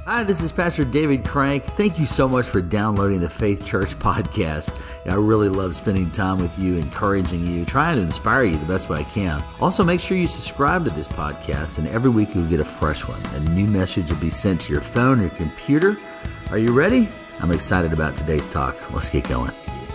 Hi, this is Pastor David Crank. Thank you so much for downloading the Faith Church podcast. I really love spending time with you, encouraging you, trying to inspire you the best way I can. Also, make sure you subscribe to this podcast, and every week you'll get a fresh one. A new message will be sent to your phone or your computer. Are you ready? I'm excited about today's talk. Let's get going.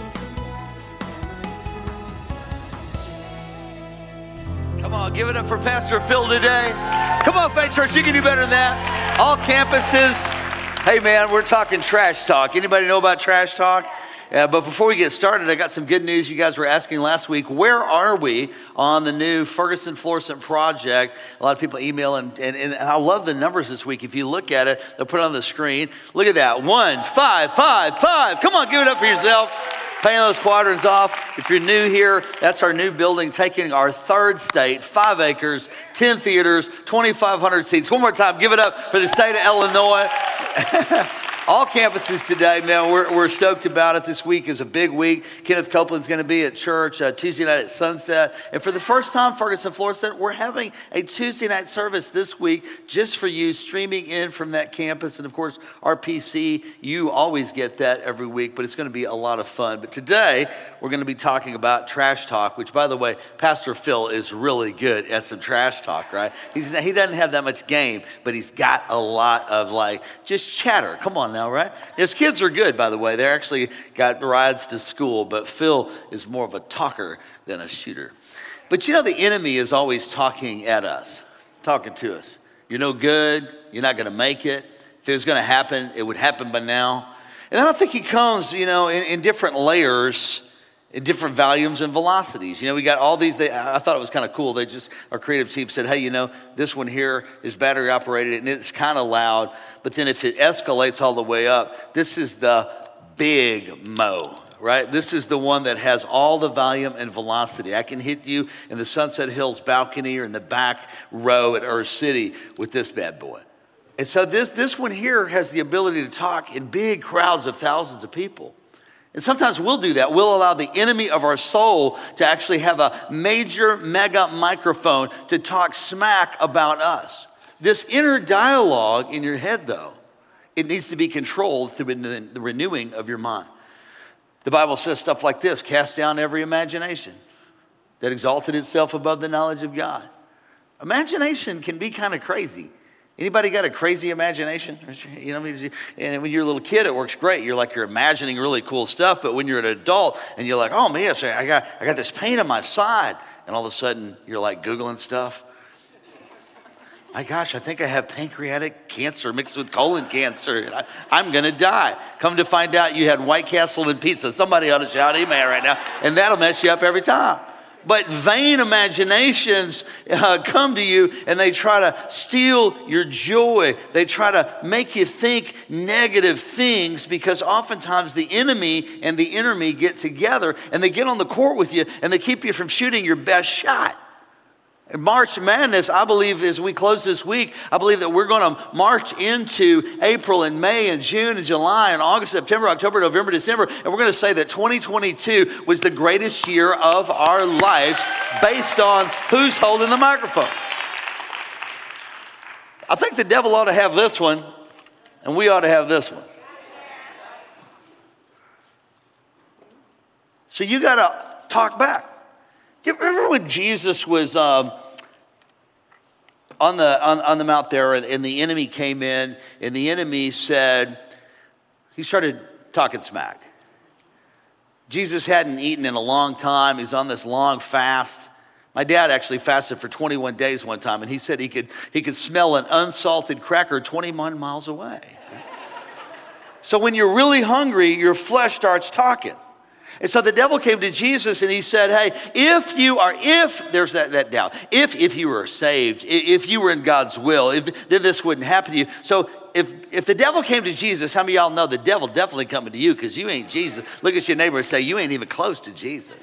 Come on, give it up for Pastor Phil today. Come on, Faith Church, you can do better than that. All campuses. Hey, man, we're talking trash talk. Anybody know about trash talk? But before we get started, I got some good news. You guys were asking last week, where are we on the new Ferguson Florissant project? A lot of people email, and I love the numbers this week. If you look at it, they'll put it on the screen. Look at that, 1, 5, 5, 5. Come on, give it up for yourself. Paying those quadrants off. If you're new here, that's our new building, taking our third state, 5 acres, 10 theaters, 2,500 seats. One more time, give it up for the state of Illinois. All campuses today, man, we're stoked about it. This week is a big week. Kenneth Copeland's going to be at church Tuesday night at sunset. And for the first time, Ferguson Florissant, we're having a Tuesday night service this week just for you, streaming in from that campus. And of course, RPC, you always get that every week, but it's going to be a lot of fun. But today, we're going to be talking about trash talk, which, by the way, Pastor Phil is really good at some trash talk, right? He doesn't have that much game, but he's got a lot of just chatter. Come on now, right? His kids are good, by the way. They actually got rides to school, but Phil is more of a talker than a shooter. But you know, the enemy is always talking at us, talking to us. You're no good. You're not going to make it. If it was going to happen, it would happen by now. And I don't think he comes, in different layers, in different volumes and velocities. We got all these. I thought it was kind of cool. Our creative team said, hey, this one here is battery operated and it's kind of loud. But then if it escalates all the way up, this is the big Mo, right? This is the one that has all the volume and velocity. I can hit you in the Sunset Hills balcony or in the back row at Earth City with this bad boy. And so this one here has the ability to talk in big crowds of thousands of people. And sometimes we'll do that. We'll allow the enemy of our soul to actually have a major mega microphone to talk smack about us. This inner dialogue in your head, though, it needs to be controlled through the renewing of your mind. The Bible says stuff like this: cast down every imagination that exalted itself above the knowledge of God. Imagination can be kind of crazy. Anybody got a crazy imagination? And when you're a little kid, it works great. You're imagining really cool stuff. But when you're an adult and you're like, oh man, I got this pain on my side, and all of a sudden you're Googling stuff. My gosh, I think I have pancreatic cancer mixed with colon cancer. I'm going to die. Come to find out you had White Castle and pizza. Somebody ought to shout amen right now. And that'll mess you up every time. But vain imaginations come to you and they try to steal your joy. They try to make you think negative things because oftentimes the enemy and the inner me get together and they get on the court with you and they keep you from shooting your best shot. In March Madness, I believe as we close this week, I believe that we're going to march into April and May and June and July and August, September, October, November, December. And we're going to say that 2022 was the greatest year of our lives based on who's holding the microphone. I think the devil ought to have this one and we ought to have this one. So you got to talk back. Do you remember when Jesus was on the mount there and the enemy came in and the enemy said, he started talking smack. Jesus hadn't eaten in a long time. He's on this long fast. My dad actually fasted for 21 days one time and he said he could smell an unsalted cracker 21 miles away. So when you're really hungry, your flesh starts talking. And so the devil came to Jesus and he said, hey, if there's that doubt, if you were saved, if you were in God's will, then this wouldn't happen to you. So if the devil came to Jesus, how many of y'all know the devil definitely coming to you because you ain't Jesus? Look at your neighbor and say, you ain't even close to Jesus.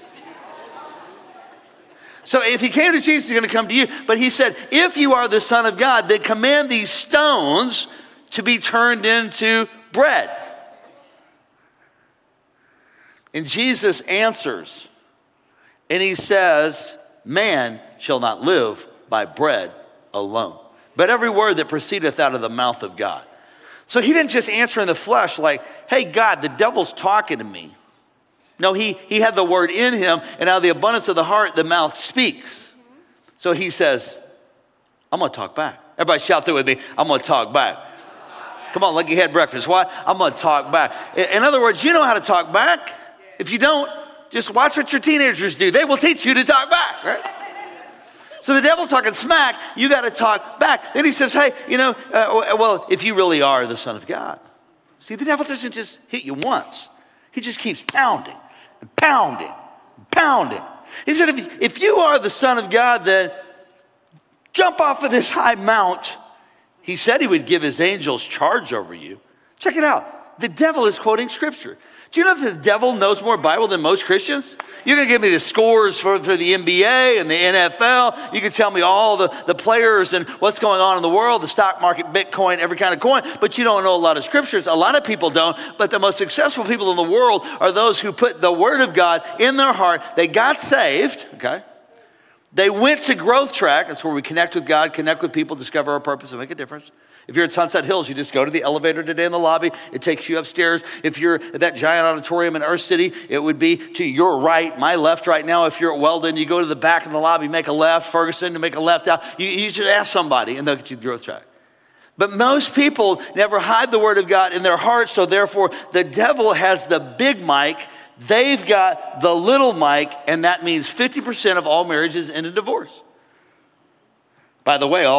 So if he came to Jesus, he's going to come to you. But he said, if you are the Son of God, then command these stones to be turned into bread. And Jesus answers, and he says, man shall not live by bread alone, but every word that proceedeth out of the mouth of God. So he didn't just answer in the flesh like, hey, God, the devil's talking to me. No, he had the word in him, and out of the abundance of the heart, the mouth speaks. So he says, I'm going to talk back. Everybody shout that with me. I'm going to talk back. Come on, like you had breakfast. What? I'm going to talk back. In other words, you know how to talk back. If you don't, just watch what your teenagers do. They will teach you to talk back, right? So the devil's talking smack, you got to talk back. Then he says, hey, well, if you really are the Son of God. See, the devil doesn't just hit you once. He just keeps pounding and pounding and pounding. He said, if you are the Son of God, then jump off of this high mount. He said he would give his angels charge over you. Check it out. The devil is quoting scripture. Do you know that the devil knows more Bible than most Christians? You're going to give me the scores for the NBA and the NFL. You can tell me all the players and what's going on in the world, the stock market, Bitcoin, every kind of coin, but you don't know a lot of scriptures. A lot of people don't, but the most successful people in the world are those who put the word of God in their heart. They got saved, okay? They went to Growth Track. That's where we connect with God, connect with people, discover our purpose, and make a difference. If you're at Sunset Hills, you just go to the elevator today in the lobby. It takes you upstairs. If you're at that giant auditorium in Earth City, it would be to your right, my left right now. If you're at Weldon, you go to the back of the lobby, make a left. Ferguson, to make a left out. You just ask somebody, and they'll get you the Growth Track. But most people never hide the word of God in their hearts, so therefore the devil has the big mic. They've got the little mic, and that means 50% of all marriages end in divorce. By the way,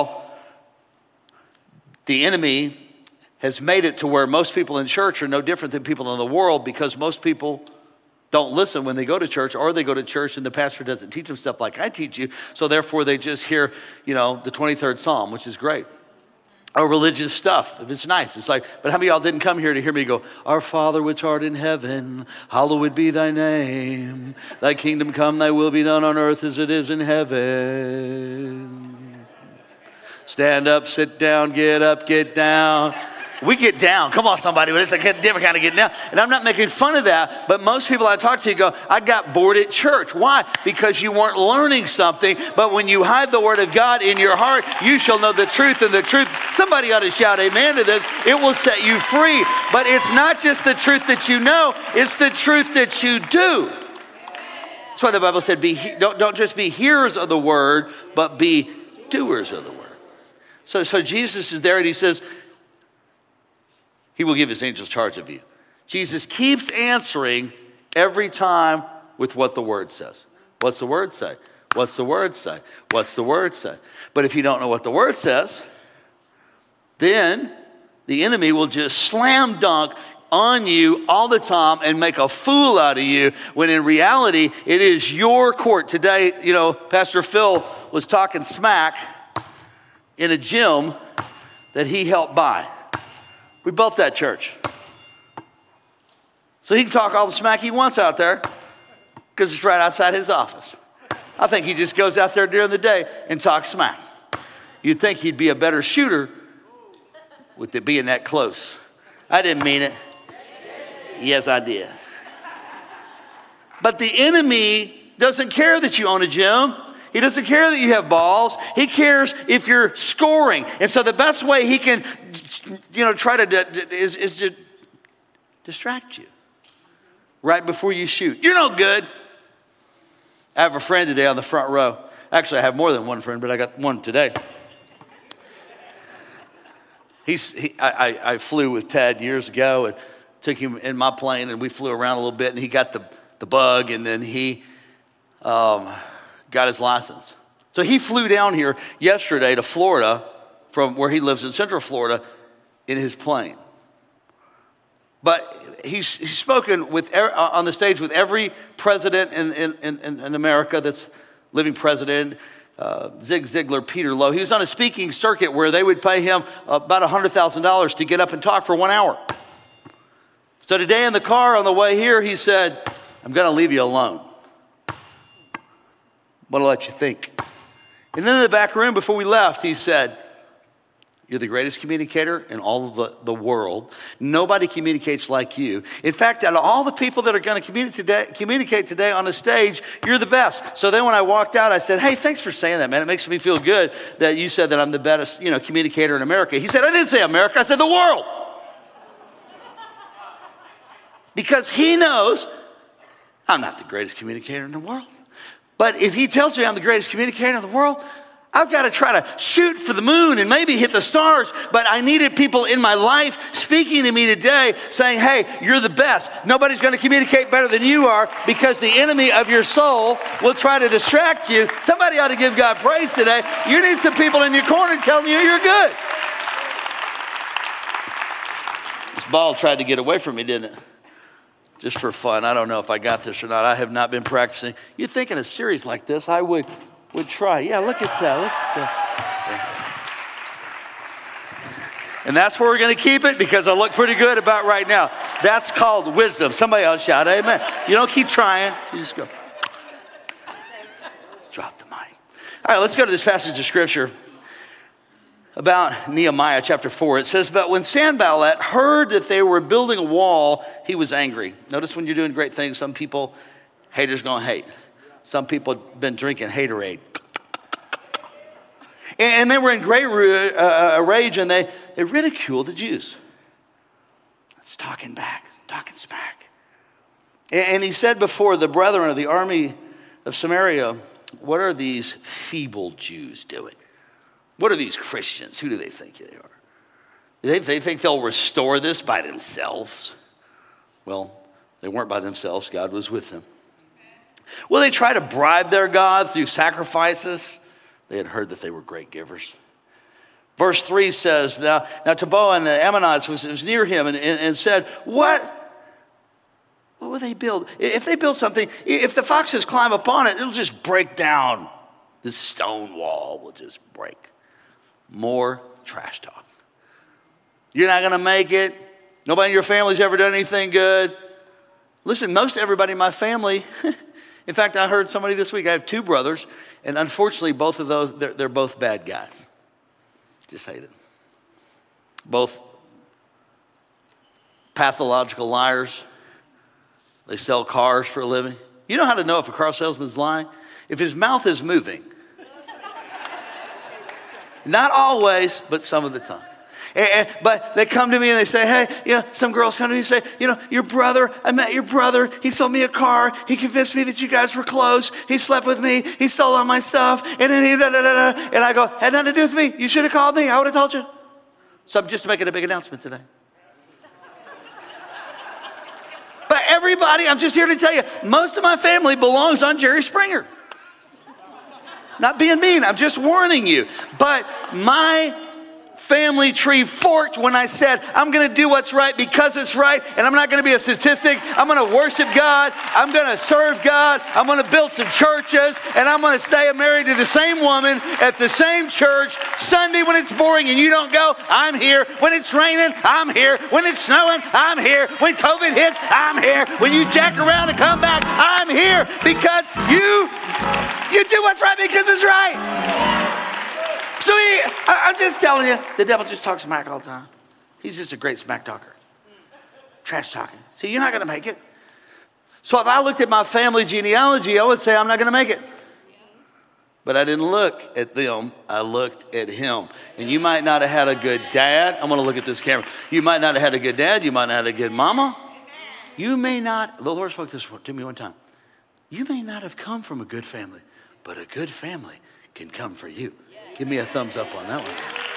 the enemy has made it to where most people in church are no different than people in the world because most people don't listen when they go to church, or they go to church and the pastor doesn't teach them stuff like I teach you. So therefore they just hear, the 23rd Psalm, which is great. Or religious stuff, if it's nice. It's like, but how many of y'all didn't come here to hear me go, Our Father which art in heaven, hallowed be thy name. Thy kingdom come, thy will be done on earth as it is in heaven. Stand up, sit down, get up, get down. We get down. Come on, somebody. But it's a different kind of getting down. And I'm not making fun of that. But most people I talk to go, I got bored at church. Why? Because you weren't learning something. But when you hide the word of God in your heart, you shall know the truth. And the truth, somebody ought to shout amen to this. It will set you free. But it's not just the truth that you know. It's the truth that you do. That's why the Bible said, don't just be hearers of the word, but be doers of the word. So Jesus is there and he says, he will give his angels charge of you. Jesus keeps answering every time with what the word says. What's the word say? What's the word say? What's the word say? But if you don't know what the word says, then the enemy will just slam dunk on you all the time and make a fool out of you, when in reality, it is your court. Today, Pastor Phil was talking smack in a gym that he helped buy. We built that church. So he can talk all the smack he wants out there because it's right outside his office. I think he just goes out there during the day and talks smack. You'd think he'd be a better shooter with it being that close. I didn't mean it. Yes, I did. But the enemy doesn't care that you own a gym. He doesn't care that you have balls. He cares if you're scoring. And so the best way he can, try to is to distract you right before you shoot. You're no good. I have a friend today on the front row. Actually, I have more than one friend, but I got one today. I flew with Ted years ago and took him in my plane, and we flew around a little bit, and he got the bug, and then he got his license. So he flew down here yesterday to Florida from where he lives in Central Florida in his plane. But he's spoken on the stage with every president in America that's living president, Zig Ziglar, Peter Lowe. He was on a speaking circuit where they would pay him about $100,000 to get up and talk for 1 hour. So today in the car on the way here, he said, I'm going to leave you alone. I'm going to let you think. And then in the back room before we left, he said, you're the greatest communicator in all of the world. Nobody communicates like you. In fact, out of all the people that are going to communicate today on the stage, you're the best. So then when I walked out, I said, hey, thanks for saying that, man. It makes me feel good that you said that I'm the best, communicator in America. He said, I didn't say America. I said the world. because he knows I'm not the greatest communicator in the world. But if he tells me I'm the greatest communicator in the world, I've got to try to shoot for the moon and maybe hit the stars. But I needed people in my life speaking to me today saying, hey, you're the best. Nobody's going to communicate better than you are, because the enemy of your soul will try to distract you. Somebody ought to give God praise today. You need some people in your corner telling you you're good. This ball tried to get away from me, didn't it? Just for fun. I don't know if I got this or not. I have not been practicing. You'd think in a series like this, I would try. Yeah, look at that. Look at that. And that's where we're going to keep it, because I look pretty good about right now. That's called wisdom. Somebody else shout amen. You don't keep trying. You just go. Drop the mic. All right, let's go to this passage of scripture about Nehemiah chapter 4. It says, but when Sanballat heard that they were building a wall, he was angry. Notice when you're doing great things, some people, haters gonna hate. Some people have been drinking haterade. And they were in great rage, and they ridiculed the Jews. It's talking back, talking smack. And he said before the brethren of the army of Samaria, what are these feeble Jews doing? What are these Christians? Who do they think they are? They think they'll restore this by themselves. Well, they weren't by themselves. God was with them. Will they try to bribe their God through sacrifices? They had heard that they were great givers. Verse 3 says, now Tobiah and the Ammonites was near him and said, what will they build? If they build something, if the foxes climb upon it, it'll just break down. This stone wall will just break. More trash talk. You're not going to make it. Nobody in your family's ever done anything good. Listen, most everybody in my family, in fact, I heard somebody this week, I have 2 brothers, and unfortunately, both of those, they're both bad guys. Just hate it. Both pathological liars. They sell cars for a living. You know how to know if a car salesman's lying? If his mouth is moving. Not always, but some of the time. But they come to me and they say, hey, some girls come to me and say, your brother, I met your brother. He sold me a car. He convinced me that you guys were close. He slept with me. He stole all my stuff. And then and I go, had nothing to do with me. You should have called me. I would have told you. So I'm just making a big announcement today. But everybody, I'm just here to tell you, most of my family belongs on Jerry Springer. Not being mean, I'm just warning you. But my family tree forked when I said, I'm going to do what's right because it's right, and I'm not going to be a statistic. I'm going to worship God. I'm going to serve God. I'm going to build some churches, and I'm going to stay married to the same woman at the same church. Sunday when it's boring and you don't go, I'm here. When it's raining, I'm here. When it's snowing, I'm here. When COVID hits, I'm here. When you jack around and come back, I'm here, because you do what's right because it's right. So I'm just telling you, the devil just talks smack all the time. He's just a great smack talker. Trash talking. See, you're not going to make it. So if I looked at my family genealogy, I would say I'm not going to make it. But I didn't look at them. I looked at him. And you might not have had a good dad. I'm going to look at this camera. You might not have had a good dad. You might not have had a good mama. You may not, the Lord spoke this to me one time. You may not have come from a good family, but a good family can come for you. Give me a thumbs up on that one.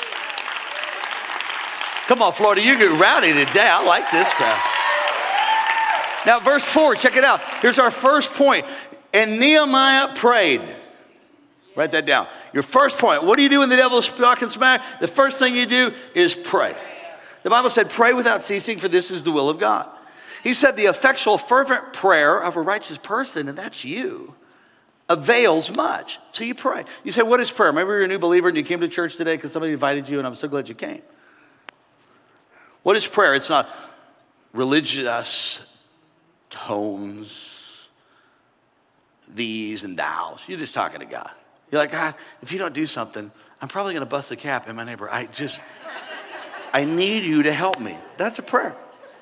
Come on, Florida, you get rowdy today. I like this crowd. Now, verse 4, check it out. Here's our first point. And Nehemiah prayed. Write that down. Your first point. What do you do when the devil's talking smack? The first thing you do is pray. The Bible said, pray without ceasing, for this is the will of God. He said the effectual, fervent prayer of a righteous person, and that's you, avails much. So you pray. You say, what is prayer? Maybe you're a new believer and you came to church today because somebody invited you, and I'm so glad you came. What is prayer? It's not religious tones, these and thous. You're just talking to God. You're like, God, if you don't do something, I'm probably going to bust a cap in my neighbor. I need you to help me. That's a prayer.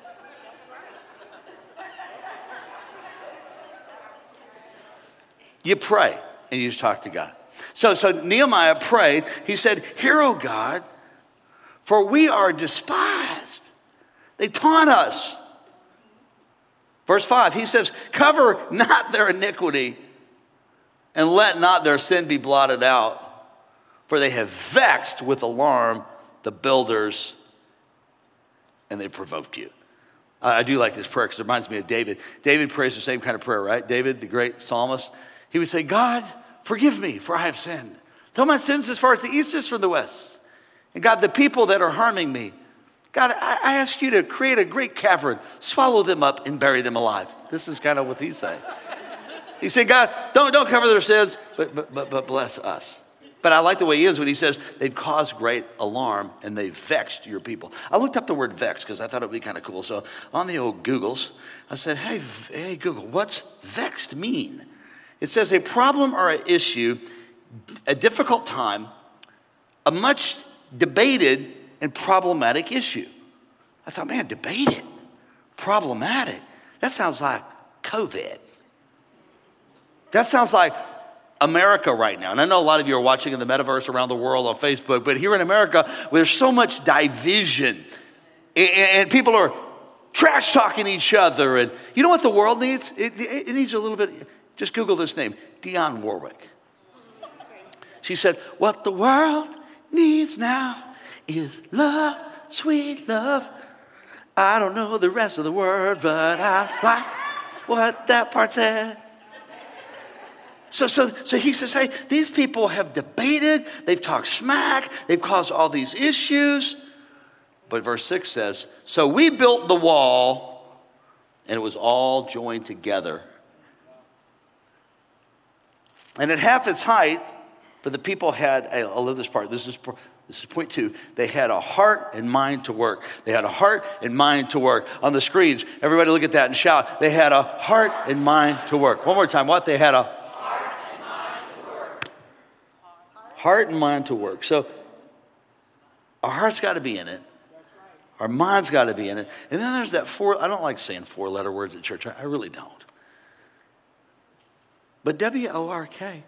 You pray and you just talk to God. So Nehemiah prayed. He said, hear, O God, for we are despised. They taunt us. Verse 5, he says, cover not their iniquity and let not their sin be blotted out, for they have vexed with alarm the builders and they provoked you. I do like this prayer because it reminds me of David. David prays the same kind of prayer, right? David, the great psalmist, he would say, God, forgive me, for I have sinned. Tell my sins as far as the east is from the west. And God, the people that are harming me, God, I ask you to create a great cavern, swallow them up and bury them alive. This is kind of what he's saying. He said, God, don't cover their sins, but bless us. But I like the way he ends when he says, they've caused great alarm and they've vexed your people. I looked up the word vex because I thought it would be kind of cool. So on the old Googles, I said, hey, Google, what's vexed mean? It says a problem or an issue, a difficult time, a much debated and problematic issue. I thought, man, debated, problematic. That sounds like COVID. That sounds like America right now. And I know a lot of you are watching in the metaverse around the world on Facebook, but here in America, there's so much division. And people are trash talking each other. And you know what the world needs? It needs a little bit, just Google this name, Dionne Warwick. She said, what the world needs now is love, sweet love. I don't know the rest of the word, but I like what that part said. So he says, hey, these people have debated, they've talked smack, they've caused all these issues. But verse 6 says, so we built the wall and it was all joined together. And at half its height, for the people had, I love this part, this is point 2. They had a heart and mind to work. They had a heart and mind to work. On the screens, everybody look at that and shout. They had a heart and mind to work. One more time, what? They had a heart and mind to work. Heart and mind to work. So our heart's got to be in it. Our mind's got to be in it. And then there's that I don't like saying 4-letter words at church. I really don't. But W-O-R-K.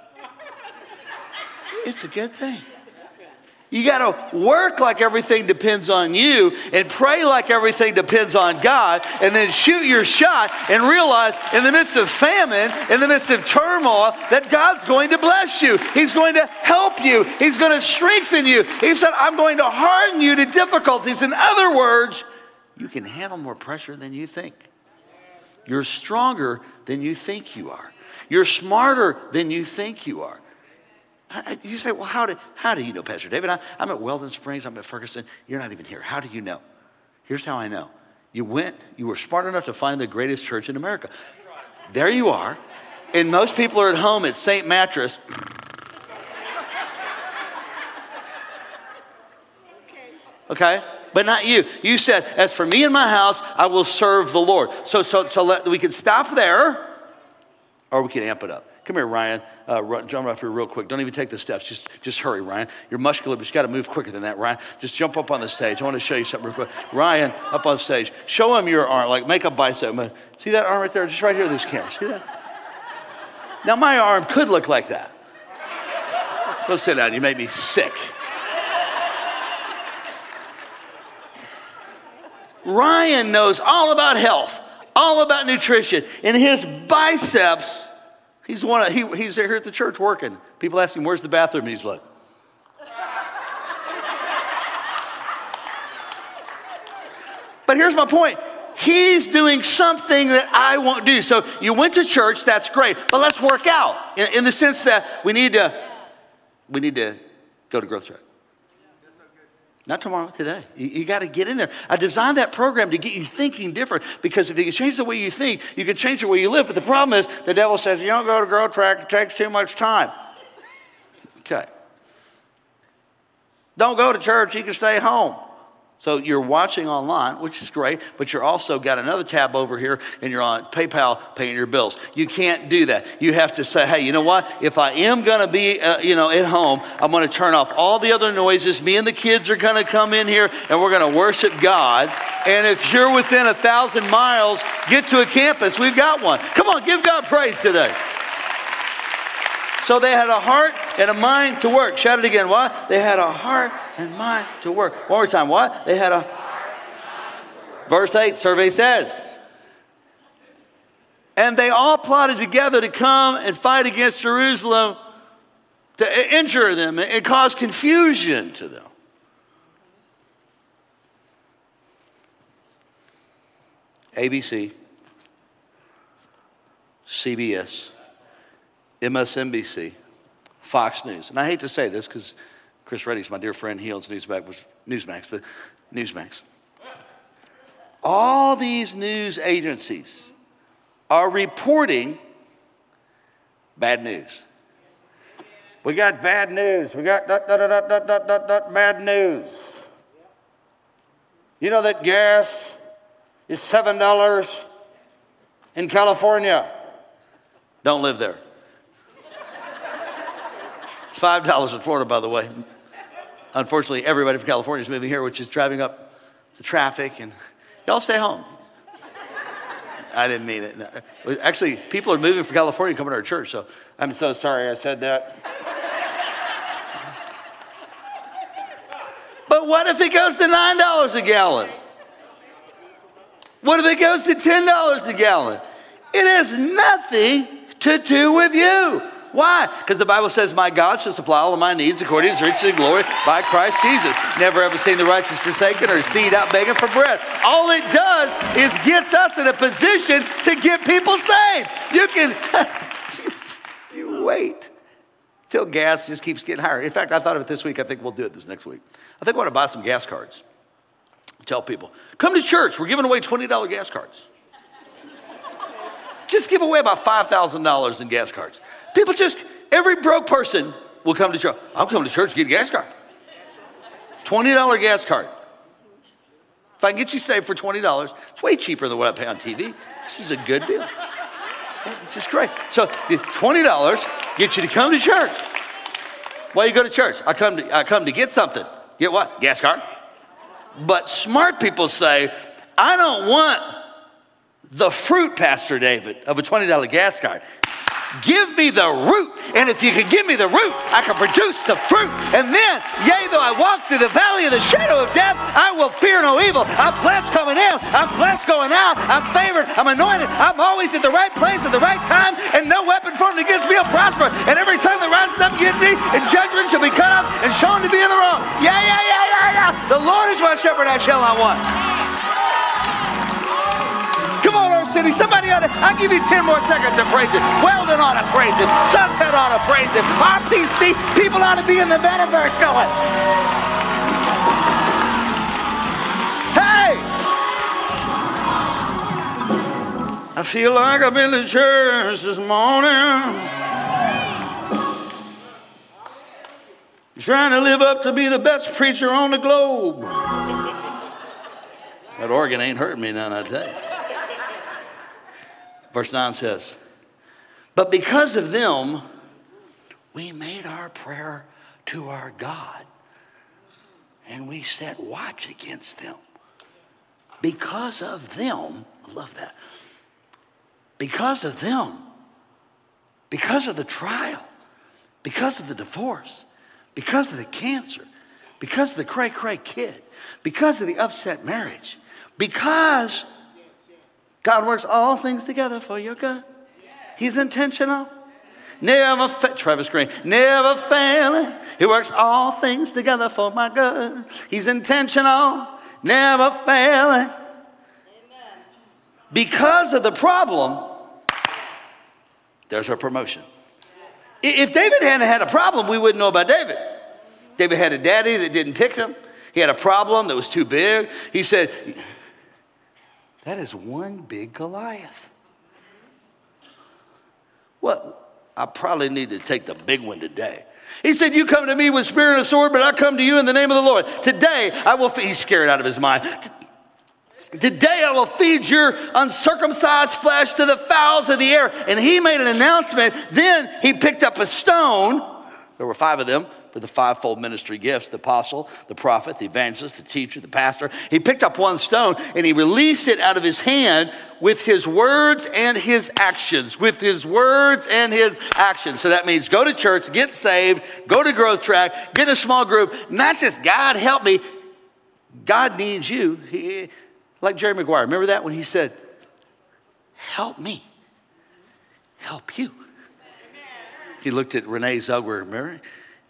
It's a good thing. You got to work like everything depends on you and pray like everything depends on God and then shoot your shot and realize in the midst of famine, in the midst of turmoil, that God's going to bless you. He's going to help you. He's going to strengthen you. He said, I'm going to harden you to difficulties. In other words, you can handle more pressure than you think. You're stronger than you think you are. You're smarter than you think you are. You say, well, how do you know, Pastor David? I'm at Weldon Springs, I'm at Ferguson. You're not even here. How do you know? Here's how I know. You were smart enough to find the greatest church in America. There you are. And most people are at home at St. Mattress. Okay? But not you. You said, as for me and my house, I will serve the Lord. So we can stop there or we can amp it up. Come here, Ryan. Jump up here real quick. Don't even take the steps. Just hurry, Ryan. You're muscular, but you got to move quicker than that, Ryan. Just jump up on the stage. I want to show you something real quick. Ryan, up on stage. Show him your arm. Like, make a bicep. See that arm right there? Just right here, this camera. See that? Now, my arm could look like that. Go sit down. You made me sick. Ryan knows all about health, all about nutrition. And his biceps... He's here at the church working. People ask him, where's the bathroom? And he's like. But here's my point. He's doing something that I won't do. So you went to church, that's great. But let's work out in the sense that we need to go to Growth Track. Not tomorrow, today. You got to get in there. I designed that program to get you thinking different because if you can change the way you think, you can change the way you live. But the problem is the devil says, you don't go to Growth Track, it takes too much time. Okay. Don't go to church, you can stay home. So you're watching online, which is great, but you're also got another tab over here and you're on PayPal paying your bills. You can't do that. You have to say, hey, you know what? If I am going to be, at home, I'm going to turn off all the other noises. Me and the kids are going to come in here and we're going to worship God. And if you're within 1,000 miles, get to a campus. We've got one. Come on, give God praise today. So they had a heart and a mind to work. Shout it again. What? They had a heart and mind to work. One more time. What? They had a heart and mind to work. Verse 8, survey says, And they all plotted together to come and fight against Jerusalem, to injure them and cause confusion to them. ABC, CBS, MSNBC, Fox News. And I hate to say this because Chris Reddy's my dear friend. He owns Newsmax, but Newsmax. All these news agencies are reporting bad news. We got bad news. We got bad news. You know that gas is $7 in California. Don't live there. It's $5 in Florida, by the way. Unfortunately, everybody from California is moving here, which is driving up the traffic, and y'all stay home. I didn't mean it. No. Actually, people are moving from California coming to our church, so I'm so sorry I said that. But what if it goes to $9 a gallon? What if it goes to $10 a gallon? It has nothing to do with you. Why? Because the Bible says, my God shall supply all of my needs according to his riches and glory by Christ Jesus. Never ever seen the righteous forsaken or seed out begging for bread. All it does is gets us in a position to get people saved. You can, you wait till gas just keeps getting higher. In fact, I thought of it this week. I think we'll do it this next week. I think I want to buy some gas cards. Tell people, come to church. We're giving away $20 gas cards. Just give away about $5,000 in gas cards. People every broke person will come to church. I'm coming to church to get a gas card. $20 gas card. If I can get you saved for $20, it's way cheaper than what I pay on TV. This is a good deal. It's just great. So $20 gets you to come to church. Why you go to church? I come to get something. Get what? Gas card. But smart people say, I don't want the fruit, Pastor David, of a $20 gas card. Give me the root. And if you can give me the root, I can produce the fruit. And then, yea, though I walk through the valley of the shadow of death, I will fear no evil. I'm blessed coming in. I'm blessed going out. I'm favored. I'm anointed. I'm always at the right place at the right time. And no weapon formed against me will prosper. And every tongue that rises up against me in judgment shall be cut off and shown to be in the wrong. Yeah. The Lord is my shepherd, I shall not want. Come on, our city. Somebody ought to, I'll give you 10 more seconds to praise him. Weldon ought to praise him. Sunset ought to praise him. RPC, people ought to be in the metaverse going, hey! I feel like I've been to church this morning. Trying to live up to be the best preacher on the globe. That organ ain't hurting me none, I tell you. Verse 9 says, but because of them, we made our prayer to our God, and we set watch against them. Because of them, I love that. Because of them, because of the trial, because of the divorce, because of the cancer, because of the cray-cray kid, because of the upset marriage, because God works all things together for your good. He's intentional. Travis Green, never failing. He works all things together for my good. He's intentional, never failing. Amen. Because of the problem, there's our promotion. If David hadn't had a problem, we wouldn't know about David. David had a daddy that didn't pick him. He had a problem that was too big. He said, that is one big Goliath. What? I probably need to take the big one today. He said, you come to me with spear and a sword, but I come to you in the name of the Lord. Today, I will feed. He's scared out of his mind. Today, I will feed your uncircumcised flesh to the fowls of the air. And he made an announcement. Then he picked up a stone. There were 5 of them. For the 5-fold ministry gifts, the apostle, the prophet, the evangelist, the teacher, the pastor. He picked up one stone and he released it out of his hand with his words and his actions. With his words and his actions. So that means go to church, get saved, go to Growth Track, get a small group. Not just God help me. God needs you. Like Jerry Maguire. Remember that when he said, help me. help you. He looked at Renee Zellweger, remember?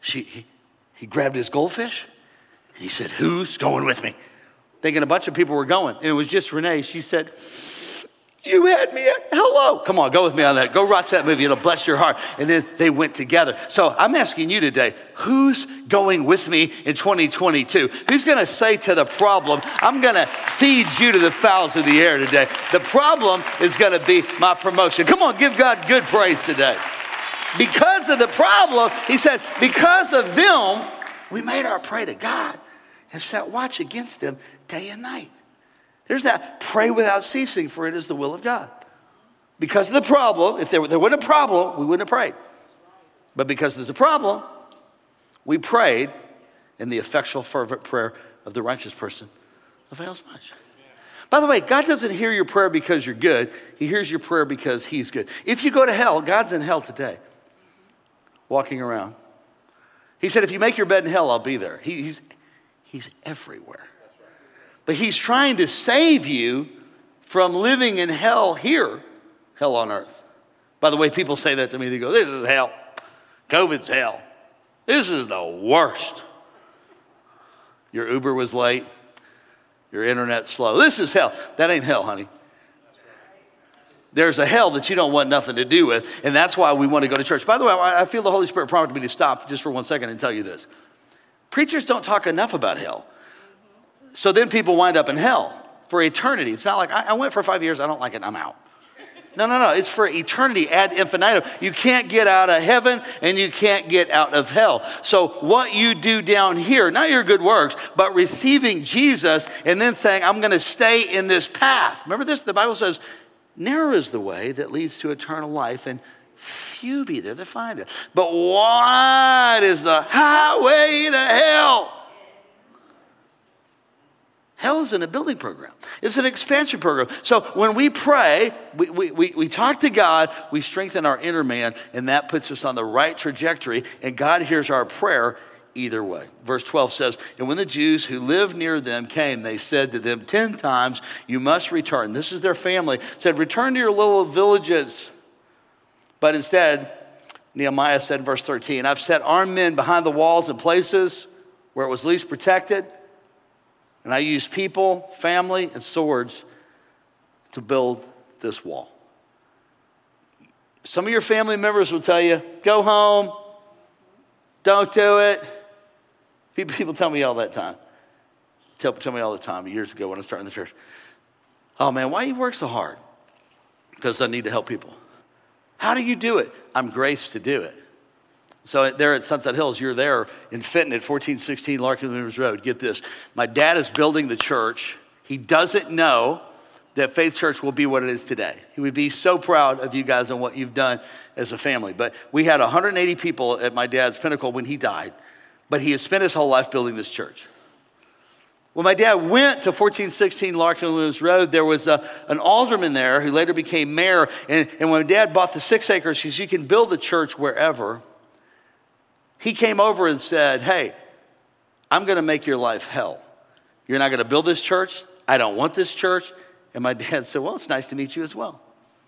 He grabbed his goldfish and he said, who's going with me? Thinking a bunch of people were going. And it was just Renee. She said, you had me at hello. Come on, go with me on that. Go watch that movie. It'll bless your heart. And then they went together. So I'm asking you today, who's going with me in 2022? Who's going to say to the problem, I'm going to feed you to the fowls of the air today? The problem is going to be my promotion. Come on, give God good praise today. Because of the problem, he said, because of them, we made our prey to God and set watch against them day and night. There's that pray without ceasing, for it is the will of God. Because of the problem, if there wasn't a problem, we wouldn't have prayed. But because there's a problem, we prayed, and the effectual fervent prayer of the righteous person avails much. By the way, God doesn't hear your prayer because you're good. He hears your prayer because he's good. If you go to hell, God's in hell today, walking around. He said, if you make your bed in hell, I'll be there. He's everywhere. But he's trying to save you from living in hell here, hell on earth. By the way, people say that to me. They go, this is hell. COVID's hell. This is the worst. Your Uber was late. Your internet's slow. This is hell. That ain't hell, honey. There's a hell that you don't want nothing to do with, and that's why we want to go to church. By the way, I feel the Holy Spirit prompted me to stop just for 1 second and tell you this. Preachers don't talk enough about hell. So then people wind up in hell for eternity. It's not like, I went for 5 years, I don't like it, I'm out. No. It's for eternity ad infinitum. You can't get out of heaven and you can't get out of hell. So what you do down here, not your good works, but receiving Jesus and then saying, I'm going to stay in this path. Remember this? The Bible says, narrow is the way that leads to eternal life, and few be there that find it. But wide is the highway to hell. Hell isn't a building program. It's an expansion program. So when we pray, we talk to God, we strengthen our inner man, and that puts us on the right trajectory, and God hears our prayer either way. Verse 12 says, and when the Jews who lived near them came, they said to them 10 times, you must return. This is their family. Said, return to your little villages. But instead, Nehemiah said in verse 13, I've set armed men behind the walls in places where it was least protected. And I used people, family, and swords to build this wall. Some of your family members will tell you, go home, don't do it. People tell me all that time. Tell me all the time, years ago when I started in the church. Oh man, why do you work so hard? Because I need to help people. How do you do it? I'm graced to do it. So there at Sunset Hills, you're there in Fenton at 1416 Larkin Williams Road. Get this. My dad is building the church. He doesn't know that Faith Church will be what it is today. He would be so proud of you guys and what you've done as a family. But we had 180 people at my dad's pinnacle when he died. But he had spent his whole life building this church. When my dad went to 1416 Larkin Williams Road, there was an alderman there who later became mayor. And when my dad bought the 6 acres, he said, you can build the church wherever. He came over and said, hey, I'm going to make your life hell. You're not going to build this church. I don't want this church. And my dad said, well, it's nice to meet you as well.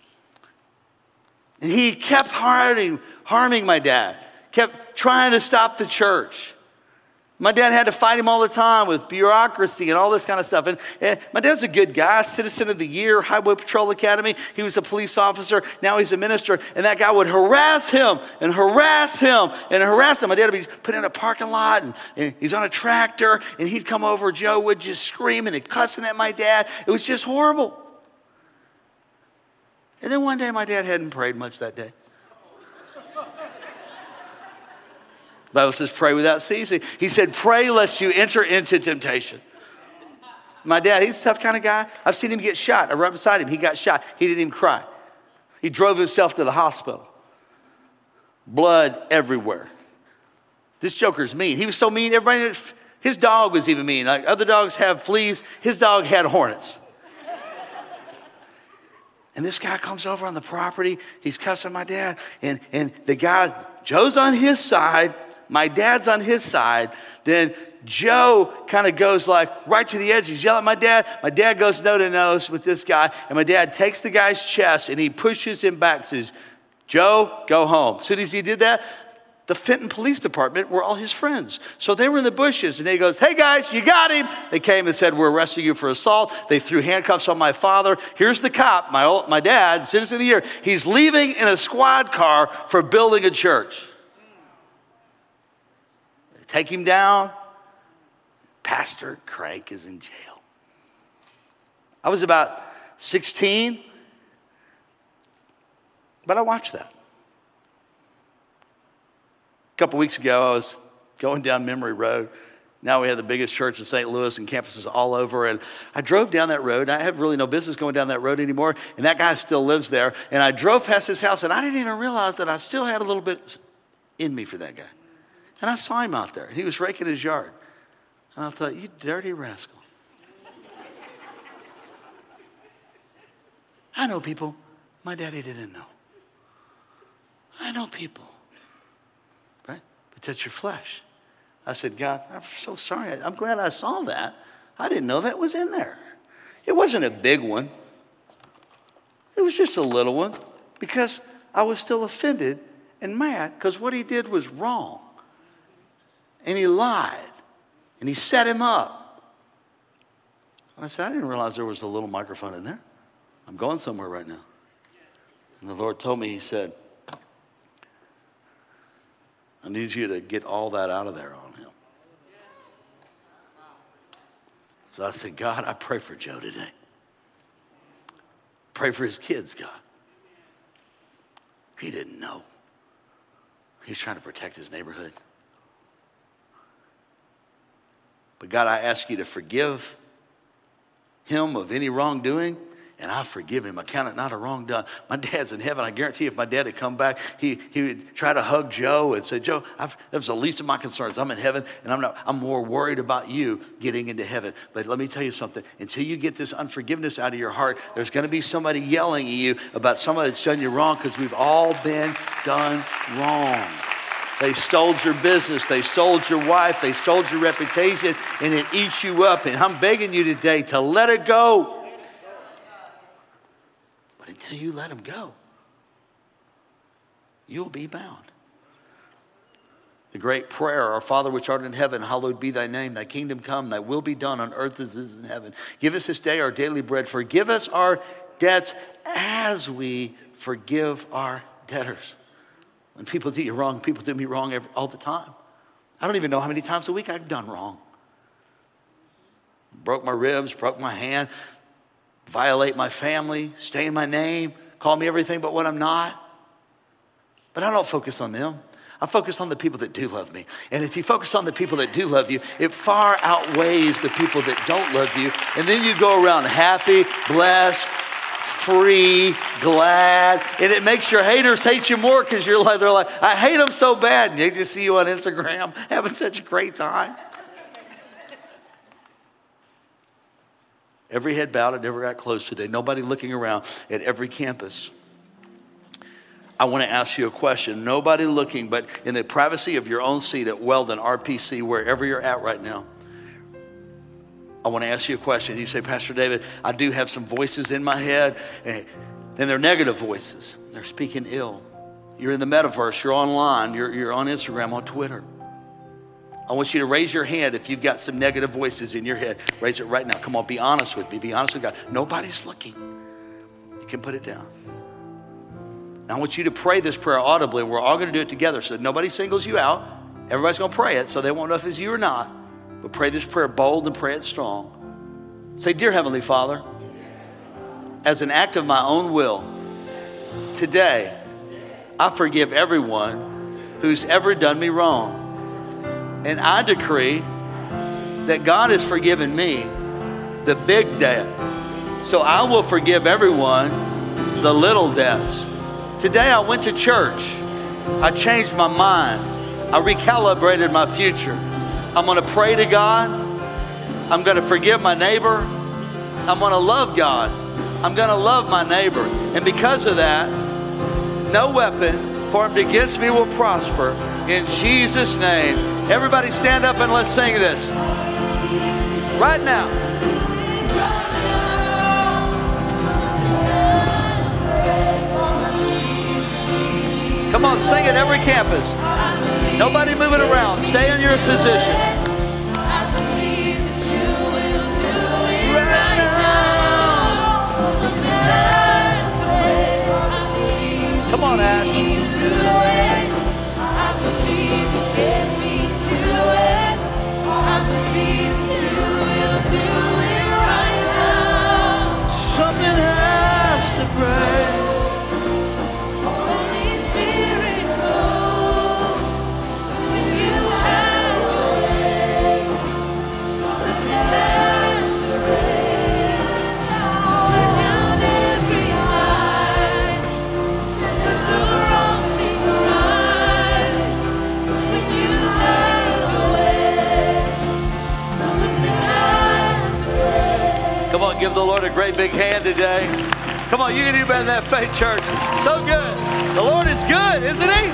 And he kept harming my dad, kept trying to stop the church. My dad had to fight him all the time with bureaucracy and all this kind of stuff. And my dad's a good guy, Citizen of the Year, Highway Patrol Academy. He was a police officer. Now he's a minister. And that guy would harass him and harass him and harass him. My dad would be put in a parking lot and he's on a tractor and he'd come over. Joe would just screaming and cussing at my dad. It was just horrible. And then one day my dad hadn't prayed much that day. The Bible says, pray without ceasing. He said, pray lest you enter into temptation. My dad, he's a tough kind of guy. I've seen him get shot. I right beside him. He got shot. He didn't even cry. He drove himself to the hospital. Blood everywhere. This joker's mean. He was so mean. Everybody, his dog was even mean. Like other dogs have fleas. His dog had hornets. And this guy comes over on the property. He's cussing my dad. And the guy, Joe's on his side. My dad's on his side. Then Joe kind of goes like right to the edge. He's yelling at my dad. My dad goes nose to nose with this guy. And my dad takes the guy's chest and he pushes him back and says, Joe, go home. As soon as he did that, the Fenton Police Department were all his friends. So they were in the bushes, and he goes, hey guys, you got him. They came and said, we're arresting you for assault. They threw handcuffs on my father. Here's the cop, my dad, citizen of the year. He's leaving in a squad car for building a church. They take him down. Pastor Crank is in jail. I was about 16, but I watched that. A couple weeks ago, I was going down Memory Road. Now we have the biggest church in St. Louis and campuses all over. And I drove down that road. I have really no business going down that road anymore. And that guy still lives there. And I drove past his house, and I didn't even realize that I still had a little bit in me for that guy. And I saw him out there. He was raking his yard. And I thought, you dirty rascal. I know people my daddy didn't know. I know people. Right? But that's your flesh. I said, God, I'm so sorry. I'm glad I saw that. I didn't know that was in there. It wasn't a big one. It was just a little one because I was still offended and mad because what he did was wrong. And he lied. And he set him up. And I said, I didn't realize there was a little microphone in there. I'm going somewhere right now. And the Lord told me, he said, I need you to get all that out of there on him. So I said, God, I pray for Joe today. Pray for his kids, God. He didn't know. He's trying to protect his neighborhood. But God, I ask you to forgive him of any wrongdoing, and I forgive him. I count it not a wrong done. My dad's in heaven. I guarantee if my dad had come back, he would try to hug Joe and say, Joe, that was the least of my concerns. I'm in heaven, and I'm more worried about you getting into heaven. But let me tell you something. Until you get this unforgiveness out of your heart, there's going to be somebody yelling at you about somebody that's done you wrong because we've all been done wrong. They stole your business. They stole your wife. They stole your reputation, and it eats you up. And I'm begging you today to let it go. But until you let them go, you'll be bound. The great prayer, our Father which art in heaven, hallowed be thy name. Thy kingdom come, thy will be done on earth as it is in heaven. Give us this day our daily bread. Forgive us our debts as we forgive our debtors. When people do you wrong, people do me wrong all the time. I don't even know how many times a week I've done wrong. Broke my ribs, broke my hand, violate my family, stain my name, call me everything but what I'm not. But I don't focus on them. I focus on the people that do love me. And if you focus on the people that do love you, it far outweighs the people that don't love you. And then you go around happy, blessed, free, glad, and it makes your haters hate you more because they're like, I hate them so bad. And they just see you on Instagram having such a great time. Every head bowed and never got close today. Nobody looking around at every campus. I want to ask you a question. Nobody looking, but in the privacy of your own seat at Weldon, RPC, wherever you're at right now. I want to ask you a question. You say, Pastor David, I do have some voices in my head, and they're negative voices. They're speaking ill. You're in the metaverse. You're online. You're on Instagram, on Twitter. I want you to raise your hand if you've got some negative voices in your head. Raise it right now. Come on, be honest with me. Be honest with God. Nobody's looking. You can put it down. Now, I want you to pray this prayer audibly, and we're all going to do it together so nobody singles you out. Everybody's going to pray it, so they won't know if it's you or not. But pray this prayer bold and pray it strong. Say, Dear Heavenly Father, as an act of my own will, today I forgive everyone who's ever done me wrong. And I decree that God has forgiven me the big debt. So I will forgive everyone the little debts. Today I went to church. I changed my mind. I recalibrated my future. I'm going to pray to God. I'm going to forgive my neighbor. I'm going to love God. I'm going to love my neighbor. And because of that, no weapon formed against me will prosper. In Jesus' name. Everybody stand up and let's sing this. Right now. sing at every campus. Nobody moving around. Stay in your position. Come on, Ash. Something has to break. Holy Spirit moves when you have your way. Something has to break. Tear down every lie. Set the wrong thing right. 'Cause when you have your way, something has to break. Come on, give the Lord a great big hand today. Come on, you can do better than that, Faith Church. So good. The Lord is good, isn't He?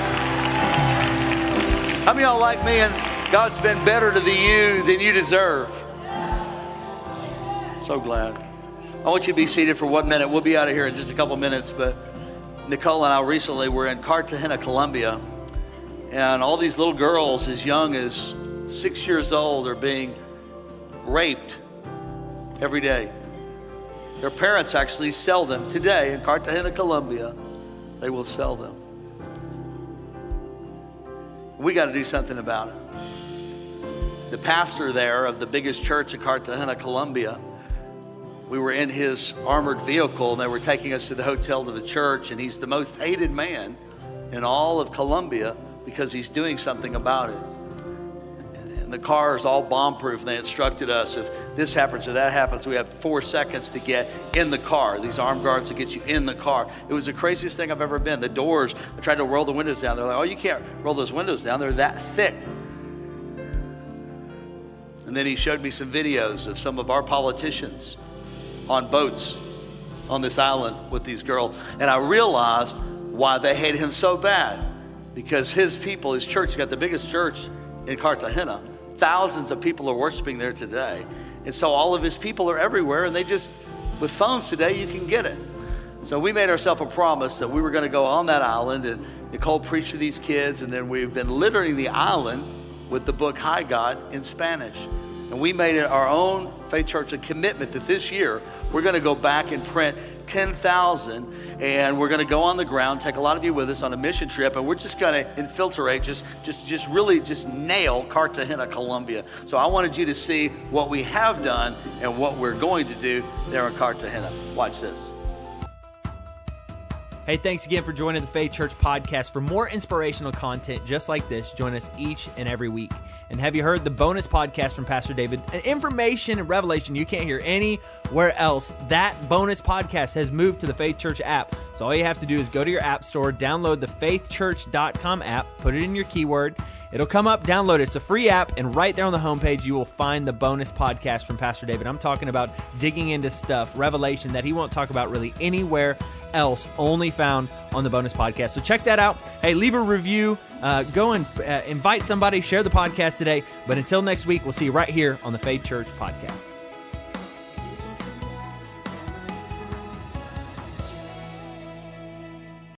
How many of y'all like me and God's been better to you than you deserve? So glad. I want you to be seated for 1 minute. We'll be out of here in just a couple minutes, but Nicole and I recently were in Cartagena, Colombia, and all these little girls as young as 6 years old are being raped every day. Their parents actually sell them today in Cartagena, Colombia. They will sell them. We got to do something about it. The pastor there of the biggest church in Cartagena, Colombia, we were in his armored vehicle and they were taking us to the hotel to the church, and he's the most hated man in all of Colombia because he's doing something about it. And the car is all bomb-proof, and they instructed us if this happens or that happens, we have 4 seconds to get in the car. These armed guards will get you in the car. It was the craziest thing I've ever been. The doors, I tried to roll the windows down. They're like, oh, you can't roll those windows down. They're that thick. And then he showed me some videos of some of our politicians on boats on this island with these girls. And I realized why they hate him so bad. Because his people, his church, got the biggest church in Cartagena. Thousands of people are worshiping there today. And so all of his people are everywhere, and they just, with phones today, you can get it. So we made ourselves a promise that we were going to go on that island, and Nicole preached to these kids, and then we've been littering the island with the book Hi God in Spanish. And we made it our own Faith Church a commitment that this year we're going to go back and print 10,000, and we're going to go on the ground, take a lot of you with us on a mission trip, and we're just going to infiltrate, just really nail Cartagena, Colombia. So I wanted you to see what we have done and what we're going to do there in Cartagena. Watch this. Hey, thanks again for joining the Faith Church podcast. For more inspirational content just like this, join us each and every week. And have you heard the bonus podcast from Pastor David? An information and revelation you can't hear anywhere else. That bonus podcast has moved to the Faith Church app. So all you have to do is go to your app store, download the faithchurch.com app, put it in your keyword. It'll come up, download it. It's a free app, and right there on the homepage, you will find the bonus podcast from Pastor David. I'm talking about digging into stuff, revelation that he won't talk about really anywhere else, only found on the bonus podcast. So check that out. Hey, leave a review. Go and invite somebody, share the podcast today. But until next week, we'll see you right here on the Faith Church podcast.